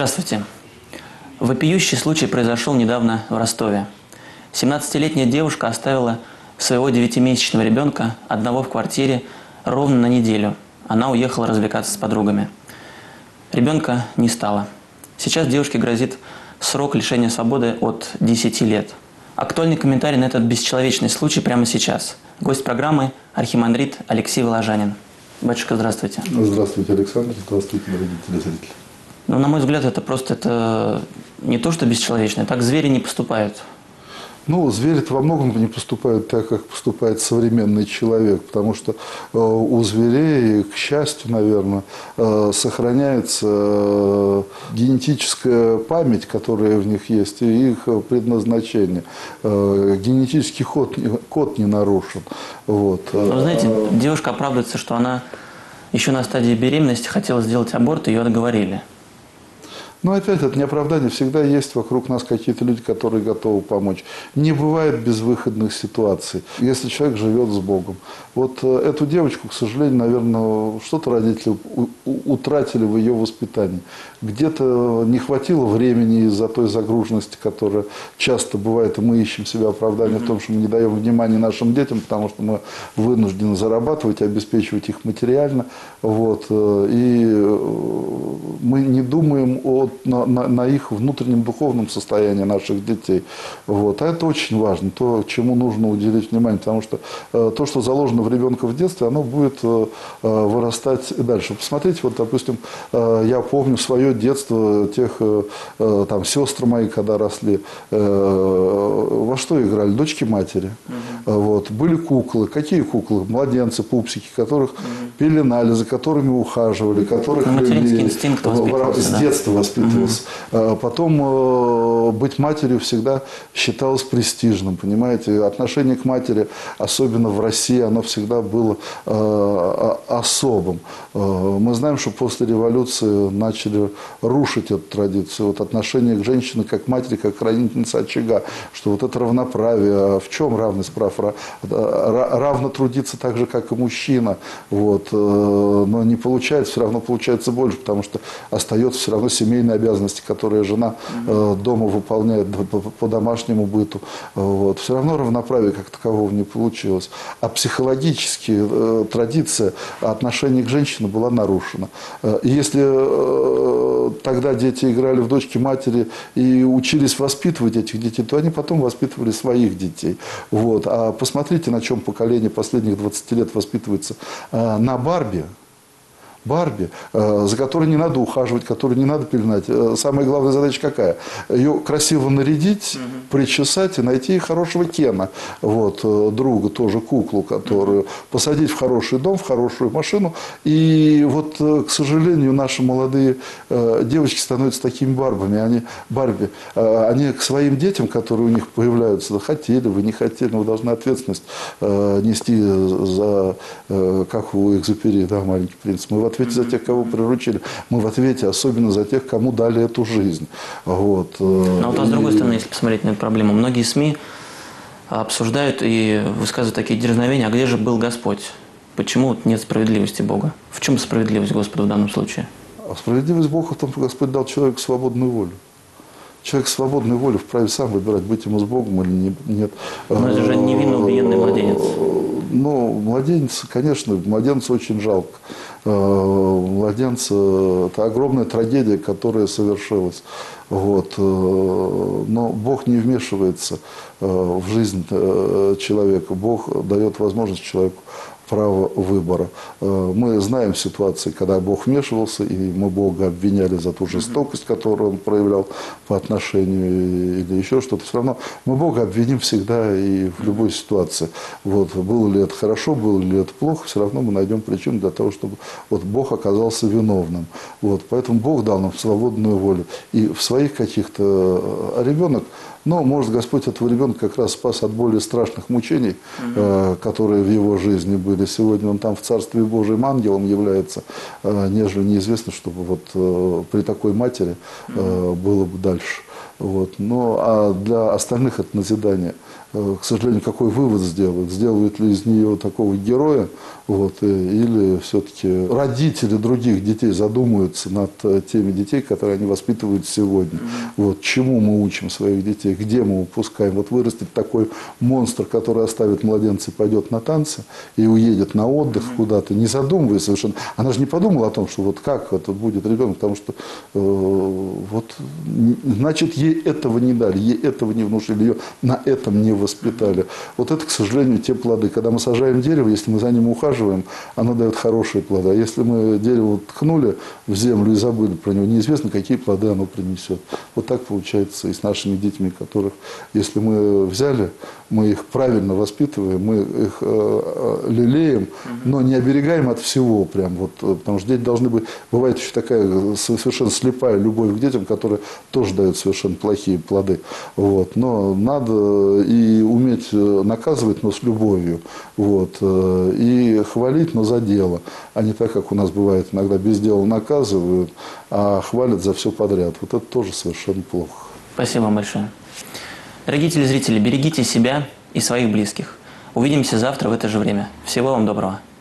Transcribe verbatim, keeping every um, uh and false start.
Здравствуйте. Вопиющий случай произошел недавно в Ростове. семнадцатилетняя девушка оставила своего девятимесячного ребенка одного в квартире ровно на неделю. Она уехала развлекаться с подругами. Ребенка не стало. Сейчас девушке грозит срок лишения свободы от десяти лет. Актуальный комментарий на этот бесчеловечный случай прямо сейчас. Гость программы – архимандрит Алексей Воложанин. Батюшка, здравствуйте. Здравствуйте, Александр. Здравствуйте, дорогие телезрители. Ну, на мой взгляд, это просто это не то, что бесчеловечно. Так звери не поступают. Ну, звери-то во многом не поступают так, как поступает современный человек, потому что э, у зверей, к счастью, наверное, э, сохраняется э, генетическая память, которая в них есть, и их предназначение. Э, генетический код, код не нарушен. Вот. Вы знаете, девушка оправдывается, что она еще на стадии беременности хотела сделать аборт, ее отговорили. Но опять это не оправдание. Всегда есть вокруг нас какие-то люди, которые готовы помочь. Не бывает безвыходных ситуаций, если человек живет с Богом. Вот эту девочку, к сожалению, наверное, что-то родители утратили в ее воспитании. Где-то не хватило времени из-за той загруженности, которая часто бывает, и мы ищем себе оправдание в том, что мы не даем внимания нашим детям, потому что мы вынуждены зарабатывать, обеспечивать их материально. Вот. И мы не думаем о На, на, на их внутреннем духовном состоянии наших детей. Вот. А это очень важно, то, чему нужно уделить внимание, потому что э, то, что заложено в ребенка в детстве, оно будет э, вырастать и дальше. Посмотрите, вот, допустим, э, я помню свое детство, тех э, э, там, сестры мои, когда росли, э, во что играли? Дочки матери. Угу. Вот. Были куклы. Какие куклы? Младенцы, пупсики, которых угу. пеленали, за которыми ухаживали, которых материнский инстинкт воспитывался, с да? детства воспитывали. Угу. Потом э, быть матерью всегда считалось престижным, понимаете. Отношение к матери, особенно в России, оно всегда было э, особым. Э, мы знаем, что после революции начали рушить эту традицию. Вот отношение к женщине как к матери, как к хранительнице очага, что вот это равноправие. В чем равность прав? Равно трудиться так же, как и мужчина. Вот. Но не получается, все равно получается больше, потому что остается все равно семейная обязанности, которые жена э, дома выполняет по, по домашнему быту. Вот. Все равно равноправия как такового не получилось. А психологически э, традиция отношения к женщине была нарушена. Э, и если э, тогда дети играли в дочки матери и учились воспитывать этих детей, то они потом воспитывали своих детей. Вот. А посмотрите, на чем поколение последних двадцати лет воспитывается. Э, на Барби. Барби, за которой не надо ухаживать, которую не надо пеленать. Самая главная задача какая? Ее красиво нарядить, угу. причесать и найти хорошего Кена, вот, друга, тоже куклу, которую угу. посадить в хороший дом, в хорошую машину. И вот, к сожалению, наши молодые девочки становятся такими барбами. Они, Барби, они к своим детям, которые у них появляются, хотели вы, не хотели, но вы должны ответственность нести за, как у Экзюпери, да, «Маленький принц». Мы в ответе за тех, кого приручили. Мы в ответе особенно за тех, кому дали эту жизнь. Вот. Но вот, а с другой стороны, если посмотреть на эту проблему, многие СМИ обсуждают и высказывают такие дерзновения, а где же был Господь? Почему нет справедливости Бога? В чем справедливость Господа в данном случае? А справедливость Бога в том, что Господь дал человеку свободную волю. Человек свободной воли вправе сам выбирать, быть ему с Богом или нет. Но это же невинно убиенный младенец. Ну, младенец, конечно, младенца очень жалко. Младенца – это огромная трагедия, которая совершилась. Вот. Но Бог не вмешивается в жизнь человека. Бог дает возможность человеку право выбора. Мы знаем ситуации, когда Бог вмешивался, и мы Бога обвиняли за ту жестокость, которую Он проявлял по отношению или еще что-то. Все равно мы Бога обвиним всегда и в любой ситуации. Вот. Было ли это хорошо, было ли это плохо, все равно мы найдем причину для того, чтобы вот Бог оказался виновным. Вот. Поэтому Бог дал нам свободную волю. И в своих каких-то... А ребенок, ну, может, Господь этого ребенка как раз спас от более страшных мучений, угу. э, которые в его жизни были. Сегодня он там в Царстве Божьем ангелом является, э, нежели неизвестно, чтобы вот э, при такой матери э, было бы дальше. Вот. Ну, а для остальных это назидание. К сожалению, какой вывод сделают? Сделают ли из нее такого героя, Вот, или все-таки родители других детей задумаются над теми детьми, которые они воспитывают сегодня. Mm-hmm. Вот, чему мы учим своих детей, где мы упускаем. Вот вырастет такой монстр, который оставит младенца и пойдет на танцы и уедет на отдых mm-hmm. куда-то, не задумываясь совершенно. Она же не подумала о том, что вот как это будет ребенок, потому что э, вот, значит, ей этого не дали, ей этого не внушили, ее на этом не воспитали. Вот это, к сожалению, те плоды. Когда мы сажаем дерево, если мы за ним ухаживаем, оно дает хорошие плоды. А если мы дерево ткнули в землю и забыли про него, неизвестно, какие плоды оно принесет. Вот так получается и с нашими детьми, которых, если мы взяли, мы их правильно воспитываем, мы их э, лелеем, но не оберегаем от всего прям. Вот, потому что дети должны быть... Бывает еще такая совершенно слепая любовь к детям, которая тоже дает совершенно плохие плоды. Вот. Но надо и уметь наказывать, но с любовью. Вот. И хвалить, но за дело. А не так, как у нас бывает иногда, без дела наказывают, а хвалят за все подряд. Вот это тоже совершенно плохо. Спасибо вам большое. Дорогие телезрители, берегите себя и своих близких. Увидимся завтра в это же время. Всего вам доброго.